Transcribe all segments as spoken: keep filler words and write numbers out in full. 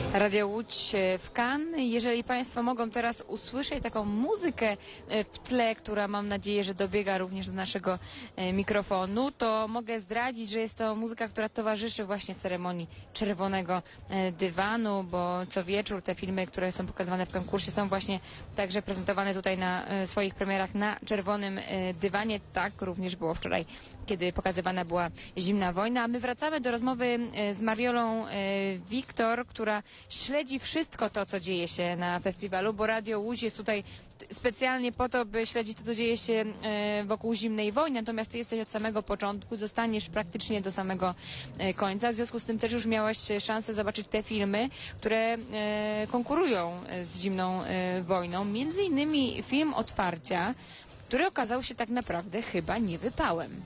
Radio Łódź w Cannes. Jeżeli Państwo mogą teraz usłyszeć taką muzykę w tle, która mam nadzieję, że dobiega również do naszego mikrofonu, to mogę zdradzić, że jest to muzyka, która towarzyszy właśnie ceremonii Czerwonego Dywanu, bo co wieczór te filmy, które są pokazywane w konkursie, są właśnie także prezentowane tutaj na swoich premierach na Czerwonym Dywanie. Tak również było wczoraj, kiedy pokazywana była Zimna Wojna. A my wracamy do rozmowy z Mariolą Wiktor, która śledzi wszystko to, co dzieje się na festiwalu, bo Radio Łódź jest tutaj specjalnie po to, by śledzić to, co dzieje się wokół Zimnej Wojny. Natomiast ty jesteś od samego początku, zostaniesz praktycznie do samego końca. W związku z tym też już miałaś szansę zobaczyć te filmy, które konkurują z Zimną Wojną. Między innymi film Otwarcia, który okazał się tak naprawdę chyba niewypałem.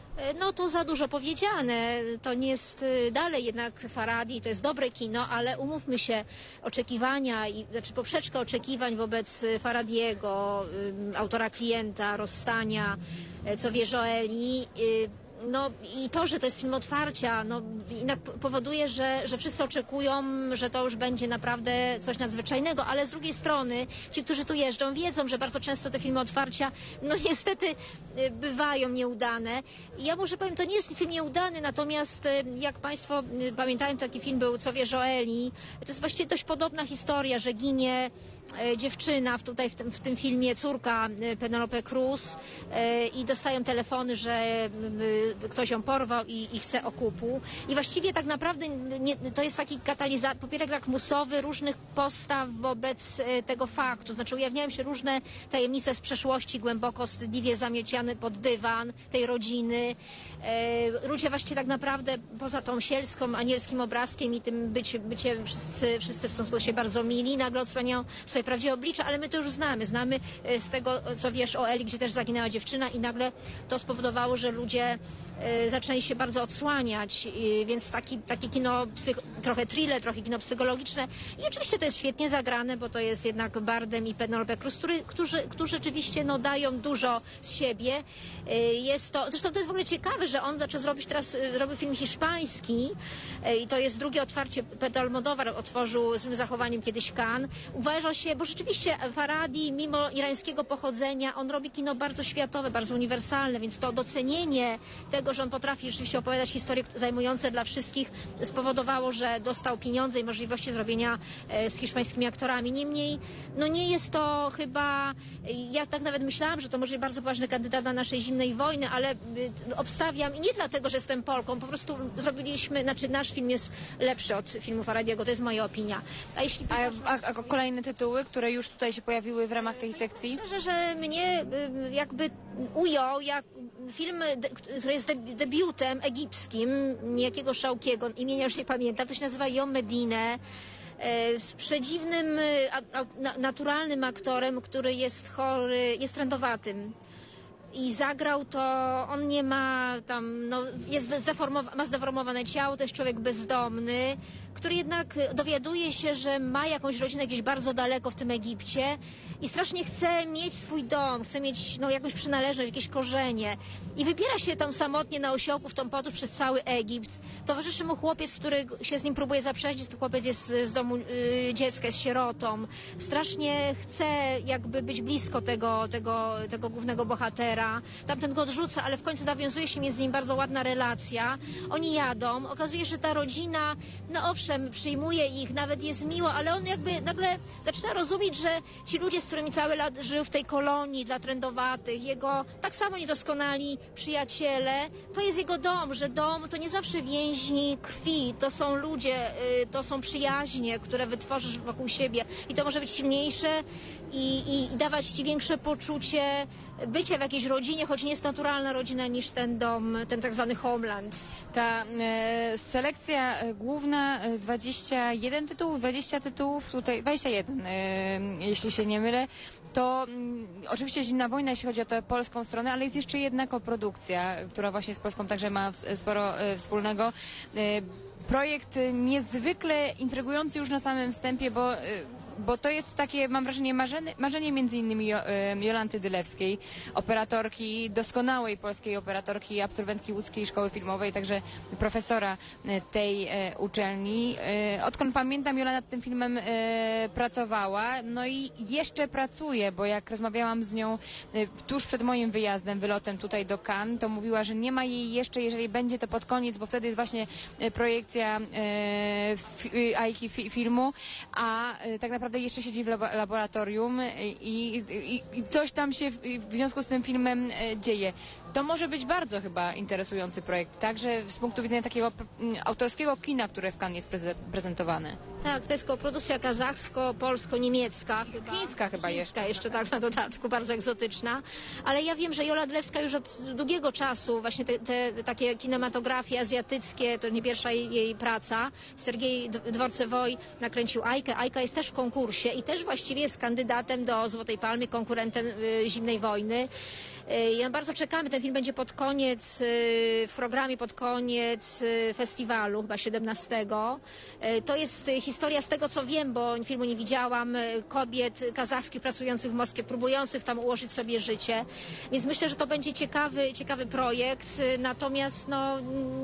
No to za dużo powiedziane, to nie jest dalej jednak Farhadi, to jest dobre kino, ale umówmy się, oczekiwania, i, znaczy poprzeczka oczekiwań wobec Farhadiego, autora Klienta, Rozstania, Co wie Joeli, no i to, że to jest film Otwarcia, no jednak powoduje, że, że wszyscy oczekują, że to już będzie naprawdę coś nadzwyczajnego, ale z drugiej strony ci, którzy tu jeżdżą, wiedzą, że bardzo często te filmy Otwarcia, no niestety bywają nieudane. I ja może powiem, to nie jest film nieudany, natomiast jak Państwo pamiętają, taki film był Co wie Joeli, to jest właściwie dość podobna historia, że ginie dziewczyna, tutaj w tym, w tym filmie córka Penelope Cruz i dostają telefony, że ktoś ją porwał i, i chce okupu. I właściwie tak naprawdę nie, to jest taki katalizator, papierek lakmusowy różnych postaw wobec tego faktu. Znaczy ujawniają się różne tajemnice z przeszłości głęboko, wstydliwie zamieciane pod dywan tej rodziny. E, ludzie właściwie tak naprawdę poza tą sielską, anielskim obrazkiem i tym bycie, bycie wszyscy, wszyscy są się bardzo mili, nagle odsłaniają swoje prawdziwe oblicze, ale my to już znamy. Znamy z tego, co wiesz o Eli, gdzie też zaginęła dziewczyna i nagle to spowodowało, że ludzie y, zaczęli się bardzo odsłaniać, y, więc taki, taki kino, psych, trochę thriller, trochę kino psychologiczne i oczywiście to jest świetnie zagrane, bo to jest jednak Bardem i Penelope Cruz, który, którzy, którzy rzeczywiście no, dają dużo z siebie. Y, jest to, zresztą to jest w ogóle ciekawe, że on zaczął zrobić teraz, y, robił film hiszpański y, i to jest drugie otwarcie, Pedro Almodóvar otworzył złym zachowaniem kiedyś Cannes. Uważa się, bo rzeczywiście Farhadi, mimo irańskiego pochodzenia, on robi kino bardzo światowe, bardzo uniwersalne, więc to docenienie tego, że on potrafi rzeczywiście opowiadać historie zajmujące dla wszystkich, spowodowało, że dostał pieniądze i możliwości zrobienia e, z hiszpańskimi aktorami. Niemniej, no nie jest to chyba, ja tak nawet myślałam, że to może być bardzo ważny kandydat na naszej Zimnej Wojny, ale y, obstawiam, i nie dlatego, że jestem Polką, po prostu zrobiliśmy, znaczy nasz film jest lepszy od filmu Farhadiego, to jest moja opinia. A jeśli a, a, a kolejne tytuły, które już tutaj się pojawiły w ramach tej sekcji? Szczerze, że mnie jakby ujął jak film, który jest debiutem egipskim, niejakiego Szałkiego, imienia już nie pamiętam, to się nazywa Yom Medine, z przedziwnym, naturalnym aktorem, który jest chory, jest trędowatym. I zagrał to, on nie ma tam, no, jest zdeformowa- ma zdeformowane ciało, to jest człowiek bezdomny, który jednak dowiaduje się, że ma jakąś rodzinę gdzieś bardzo daleko w tym Egipcie i strasznie chce mieć swój dom, chce mieć no, jakąś przynależność, jakieś korzenie. I wybiera się tam samotnie na osiołku w tą podróż przez cały Egipt. Towarzyszy mu chłopiec, który się z nim próbuje zaprzeździć, to chłopiec jest z domu y, dziecka, jest sierotą. Strasznie chce jakby być blisko tego, tego, tego głównego bohatera. Tamten go odrzuca, ale w końcu nawiązuje się między nim bardzo ładna relacja. Oni jadą, okazuje się, że ta rodzina, no owszem, przyjmuje ich, nawet jest miło, ale on jakby nagle zaczyna rozumieć, że ci ludzie, z którymi cały lat żył w tej kolonii dla trędowatych, jego tak samo niedoskonali przyjaciele, to jest jego dom, że dom to nie zawsze więzi krwi, to są ludzie, to są przyjaźnie, które wytworzysz wokół siebie i to może być silniejsze i, i dawać ci większe poczucie bycia w jakiejś rodzinie, choć nie jest naturalna rodzina niż ten dom, ten tak zwany homeland. Ta e, selekcja główna, dwadzieścia jeden tytułów, dwadzieścia tytułów, tutaj dwadzieścia jeden, e, jeśli się nie mylę, to m, oczywiście Zimna Wojna, jeśli chodzi o tę polską stronę, ale jest jeszcze jedna koprodukcja, która właśnie z Polską także ma w, sporo e, wspólnego. E, projekt niezwykle intrygujący już na samym wstępie, bo e, bo to jest takie, mam wrażenie, marzenie, marzenie między innymi Jo- e, Jolanty Dylewskiej, operatorki, doskonałej polskiej operatorki, absolwentki łódzkiej szkoły filmowej, także profesora e, tej e, uczelni. E, Odkąd pamiętam, Jola nad tym filmem e, pracowała, no i jeszcze pracuje, bo jak rozmawiałam z nią e, tuż przed moim wyjazdem, wylotem tutaj do Cannes, to mówiła, że nie ma jej jeszcze, jeżeli będzie to pod koniec, bo wtedy jest właśnie e, projekcja e, fi, Aiki fi, filmu, a e, tak naprawdę jeszcze siedzi w labo- laboratorium i, i, i coś tam się w, w związku z tym filmem e, dzieje. To może być bardzo chyba interesujący projekt, także z punktu widzenia takiego m, autorskiego kina, które w Cannes jest preze- prezentowane. Tak, to jest koprodukcja kazachsko-polsko-niemiecka. Chińska chyba jeszcze. Chińska jeszcze, tak, na dodatku, bardzo egzotyczna. Ale ja wiem, że Jola Dylewska już od długiego czasu, właśnie te, te takie kinematografie azjatyckie, to nie pierwsza jej, jej praca. Sergiej Dworcewoj nakręcił Ajkę. Ajka jest też w konkursie i też właściwie jest kandydatem do Złotej Palmy, konkurentem y, Zimnej Wojny. Ja bardzo czekamy, ten film będzie pod koniec, w programie pod koniec festiwalu, chyba siedemnastego. To jest historia, z tego co wiem, bo filmu nie widziałam, kobiet kazachskich pracujących w Moskwie, próbujących tam ułożyć sobie życie. Więc myślę, że to będzie ciekawy, ciekawy projekt. Natomiast no,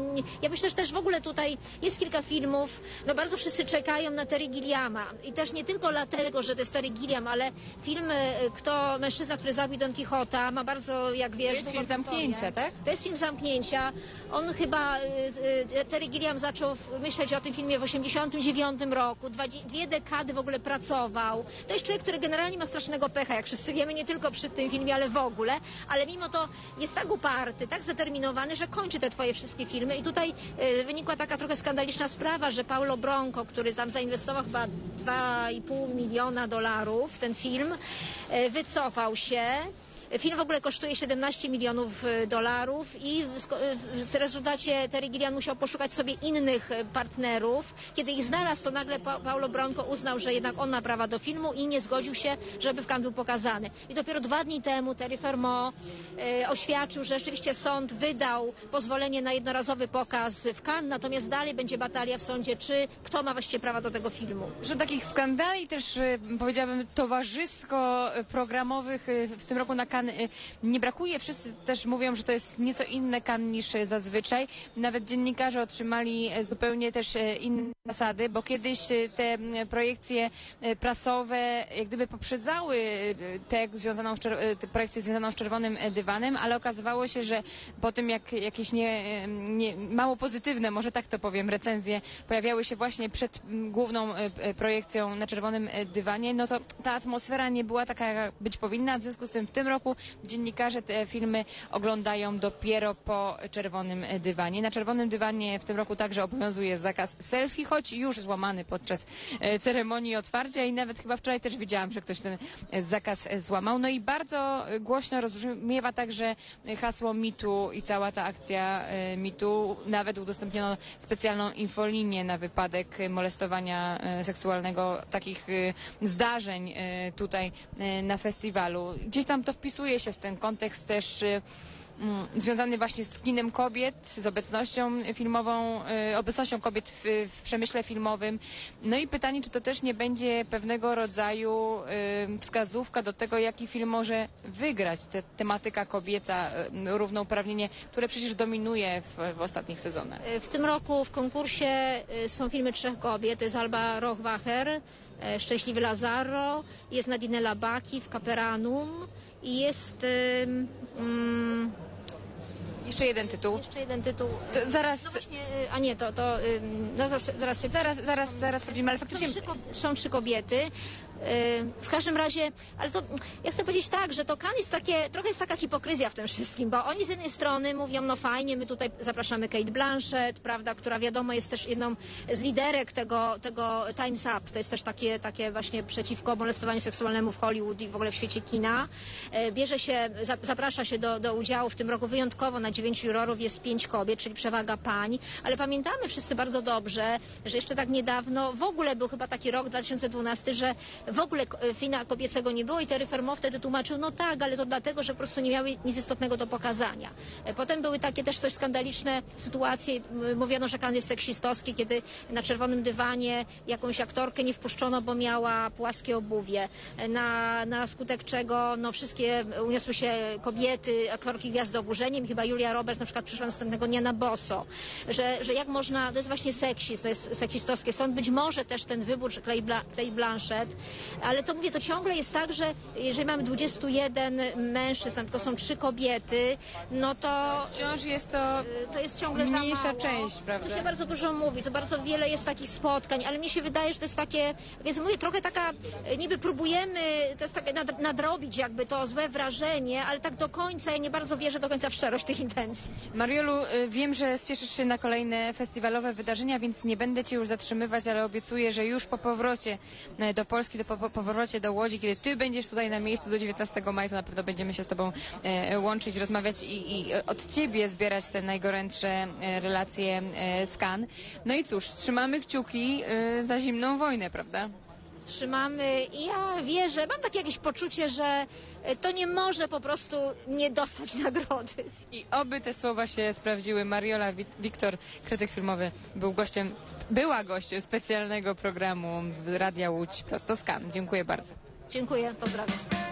ja myślę, że też w ogóle tutaj jest kilka filmów, no bardzo wszyscy czekają na Terry Gilliama. I też nie tylko dlatego, że to jest Terry Gilliam, ale film Kto mężczyzna, który zabił Don Quixota, ma bardzo, jak wiesz, To jest film długą historię. Zamknięcia, tak? To jest film Zamknięcia. On chyba, y, y, Terry Gilliam zaczął w- myśleć o tym filmie w osiemdziesiątym dziewiątym roku. Dwa, dwie dekady w ogóle pracował. To jest człowiek, który generalnie ma strasznego pecha, jak wszyscy wiemy, nie tylko przy tym filmie, ale w ogóle. Ale mimo to jest tak uparty, tak zdeterminowany, że kończy te twoje wszystkie filmy. I tutaj y, wynikła taka trochę skandaliczna sprawa, że Paulo Bronco, który tam zainwestował chyba dwa i pół miliona dolarów w ten film, y, wycofał się. Film w ogóle kosztuje siedemnaście milionów dolarów i w, sko- w rezultacie Terry Gilliam musiał poszukać sobie innych partnerów. Kiedy ich znalazł, to nagle pa- Paulo Bronco uznał, że jednak on ma prawa do filmu i nie zgodził się, żeby w Cannes był pokazany. I dopiero dwa dni temu Terry Fermont e, oświadczył, że rzeczywiście sąd wydał pozwolenie na jednorazowy pokaz w Cannes, natomiast dalej będzie batalia w sądzie, czy kto ma właściwie prawa do tego filmu. Że takich skandali też, e, powiedziałabym, towarzysko-programowych e, w tym roku na Cannes e, nie brakuje. Wszyscy też mówią, że to jest nieco inne Cannes niż e, zazwyczaj. Nawet dziennikarze otrzymali e, zupełnie też e, inne zasady, bo kiedyś e, te m, projekcje e, prasowe jak gdyby poprzedzały e, tę związaną z czer- e, tę projekcję związaną z Czerwonym e, Dywanem, ale okazywało się, że po tym jak jakieś nie, e, nie, mało pozytywne, może tak to powiem, recenzje pojawiały się właśnie przed m, główną e, e, projekcją na Czerwonym e, Dywanie, no to ta atmosfera nie była taka, jak być powinna. W związku z tym w tym roku dziennikarze te filmy oglądają dopiero po Czerwonym Dywanie. Na Czerwonym Dywanie w tym roku także obowiązuje zakaz selfie, choć już złamany podczas e, ceremonii otwarcia i nawet chyba wczoraj też widziałam, że ktoś ten e, zakaz e, złamał. No i bardzo e, głośno rozbrzmiewa także hasło mitu i cała ta akcja e, mitu. Nawet udostępniono specjalną infolinię na wypadek e, molestowania e, seksualnego, takich e, zdarzeń e, tutaj e, na festiwalu. Gdzieś tam to wpisuje się w ten kontekst też e, mm, związany właśnie z kinem kobiet, z obecnością filmową, e, obecnością kobiet w, w przemyśle filmowym. No i pytanie, czy to też nie będzie pewnego rodzaju e, wskazówka do tego, jaki film może wygrać. Te, tematyka kobieca, e, równouprawnienie, które przecież dominuje w, w ostatnich sezonach. W tym roku w konkursie y, są filmy trzech kobiet. To jest Alba Rochwacher, e, Szczęśliwy Lazaro, jest Nadine Labaki w Caperanum i jest ym, ym, Jeszcze jeden tytuł. jeszcze jeden tytuł. To zaraz, No właśnie, y, a nie, to, to ym, no, zaraz, zaraz się zaraz, zaraz, zaraz sprawdzimy, ale Są faktycznie trzy, ko- są trzy kobiety. Yy, W każdym razie, ale to ja chcę powiedzieć tak, że to Cannes jest takie, trochę jest taka hipokryzja w tym wszystkim, bo oni z jednej strony mówią, no fajnie, my tutaj zapraszamy Kate Blanchett, prawda, która wiadomo jest też jedną z liderek tego, tego Time's Up, to jest też takie, takie właśnie przeciwko molestowaniu seksualnemu w Hollywood i w ogóle w świecie kina. Yy, Bierze się, za- zaprasza się do, do udziału w tym roku wyjątkowo na dziewięciu jurorów jest pięć kobiet, czyli przewaga pań, ale pamiętamy wszyscy bardzo dobrze, że jeszcze tak niedawno w ogóle był chyba taki rok dwa tysiące dwunasty, że w ogóle k- kina kobiecego nie było i Terry Fermont wtedy tłumaczył, no tak, ale to dlatego, że po prostu nie miały nic istotnego do pokazania. E, Potem były takie też coś skandaliczne sytuacje, m- mówiono, że Kan jest seksistowski, kiedy na czerwonym dywanie jakąś aktorkę nie wpuszczono, bo miała płaskie obuwie, E, na, na skutek czego no, wszystkie uniosły się kobiety, aktorki gwiazdy oburzeniem, chyba Julia Roberts na przykład przyszła następnego dnia na boso, że, że jak można, to jest właśnie seksizm, to jest seksistowskie. Stąd być może też ten wybór, że Clay, Bla, Clay Blanchett, ale to mówię, to ciągle jest tak, że jeżeli mamy dwudziestu jeden mężczyzn, a tylko są trzy kobiety, no to Wciąż jest to y, to jest ciągle za mniejsza mało. część, prawda? To się bardzo dużo mówi, to bardzo wiele jest takich spotkań, ale mnie się wydaje, że to jest takie, więc mówię, trochę taka, y, niby próbujemy, to jest takie nad, nadrobić jakby to złe wrażenie, ale tak do końca, ja nie bardzo wierzę do końca w szczerość tych intencji. Mariolu, y, wiem, że spieszysz się na kolejne festiwalowe wydarzenia, więc nie będę Cię już zatrzymywać, ale obiecuję, że już po powrocie y, do Polski, do, po, po powrocie do Łodzi, kiedy Ty będziesz tutaj na miejscu do dziewiętnastego maja, to na pewno będziemy się z Tobą y, łączyć, rozmawiać i, i od Ciebie zbierać te najgorętsze y, relacje y, z Cannes. No i cóż, trzymamy kciuki y, za zimną wojnę, prawda? Trzymamy i ja wierzę, mam takie jakieś poczucie, że y, to nie może po prostu nie dostać nagrody. I oby te słowa się sprawdziły. Mariola Wit- Wiktor, krytyk filmowy, był gościem, była gościem specjalnego programu Radia Łódź prosto z Cannes. Dziękuję bardzo. Dziękuję, pozdrawiam.